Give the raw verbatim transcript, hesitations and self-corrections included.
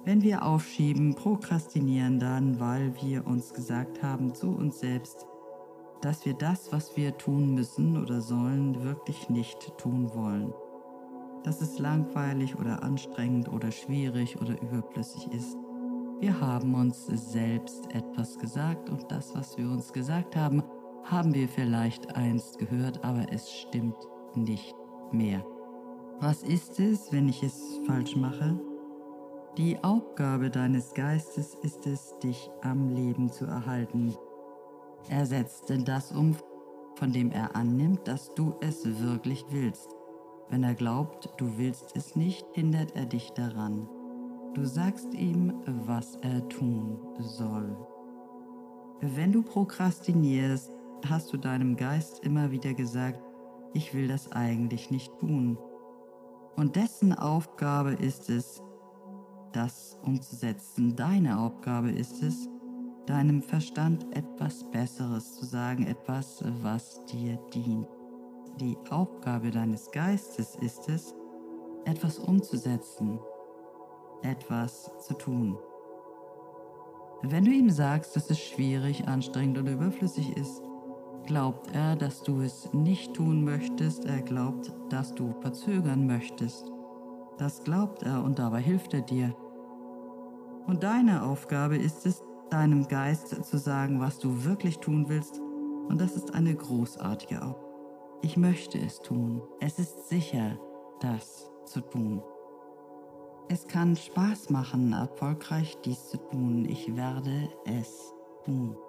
Wenn wir aufschieben, prokrastinieren dann, weil wir uns gesagt haben zu uns selbst, dass wir das, was wir tun müssen oder sollen, wirklich nicht tun wollen. Dass es langweilig oder anstrengend oder schwierig oder überflüssig ist. Wir haben uns selbst etwas gesagt und das, was wir uns gesagt haben, haben wir vielleicht einst gehört, aber es stimmt nicht mehr. Was ist es, wenn ich es falsch mache? Die Aufgabe deines Geistes ist es, dich am Leben zu erhalten. Er setzt das um, von dem er annimmt, dass du es wirklich willst. Wenn er glaubt, du willst es nicht, hindert er dich daran. Du sagst ihm, was er tun soll. Wenn du prokrastinierst, hast du deinem Geist immer wieder gesagt, ich will das eigentlich nicht tun. Und dessen Aufgabe ist es, das umzusetzen. Deine Aufgabe ist es, deinem Verstand etwas Besseres zu sagen, etwas, was dir dient. Die Aufgabe deines Geistes ist es, etwas umzusetzen, etwas zu tun. Wenn du ihm sagst, dass es schwierig, anstrengend oder überflüssig ist, glaubt er, dass du es nicht tun möchtest, er glaubt, dass du verzögern möchtest. Das glaubt er und dabei hilft er dir. Und deine Aufgabe ist es, deinem Geist zu sagen, was du wirklich tun willst, und das ist eine großartige Aufgabe. Ich möchte es tun. Es ist sicher, das zu tun. Es kann Spaß machen, erfolgreich dies zu tun. Ich werde es tun.